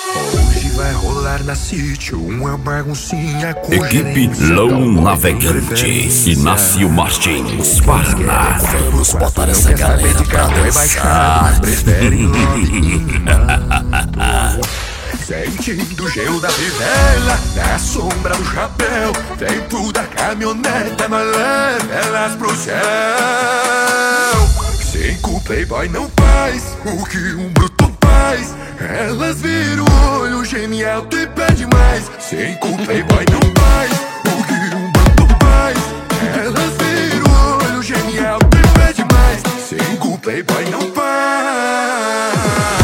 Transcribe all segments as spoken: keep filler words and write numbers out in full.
Hoje vai rolar na sítio uma baguncinha com Equipe Low Navegantes, Inácio Martins, Paraná. Vamos botar essa galera pra dançar. Sentindo o gelo da fivela, na sombra do chapéu, dentro da caminhoneta, nós leva elas pro céu. Cinco playboy não faz o que um bruto faz. Elas viram o olho, geme alto e pede mais. Cinco playboy não faz o que um bruto faz. Elas viram o olho, geme alto e pede mais. Cinco playboy não faz.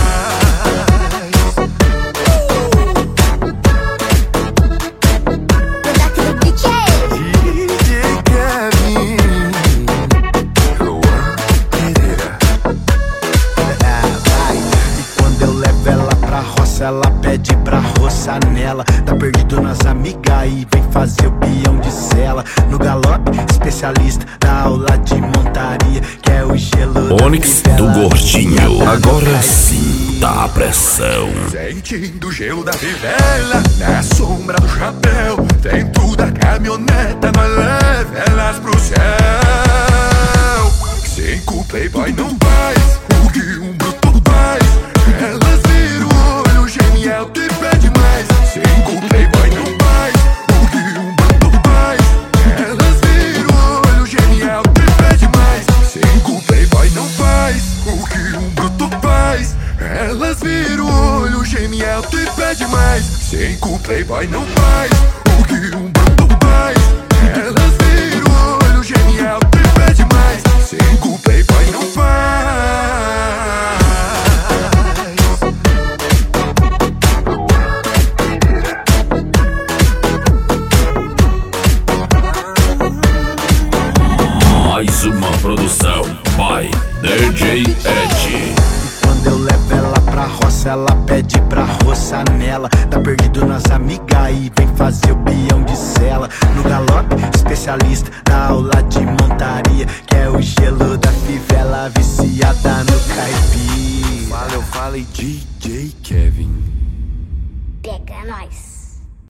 Ela pede pra roçar nela. Tá perdido nas amigas e vem fazer o peão de cela. No galope, especialista da aula de montaria, que é o gelo Onix do Gordinho. Agora sim tá a pressão. Sentindo o gelo da fivela, na sombra do chapéu, dentro da caminhoneta, nós leva elas pro céu. Cinco playboy não faz o que um bruto faz. Elas viram o olho, geme alto e pede mais. Cinco playboy não faz o que um bruto faz. Elas viram o olho, geme alto e pede mais. Cinco playboy não faz o que um bruto faz. Elas viram o olho, geme alto e pede mais. Cinco playboy não faz o que um bruto faz. Elas viram o olho, geme alto e pede mais. Cinco playboy não faz. Mais uma produção by D J Ed. Quando eu levo ela pra roça, ela pede pra roçar nela. Tá perdido nas amigas e vem fazer o peão de cela. No galope, especialista da aula de montaria, que é o gelo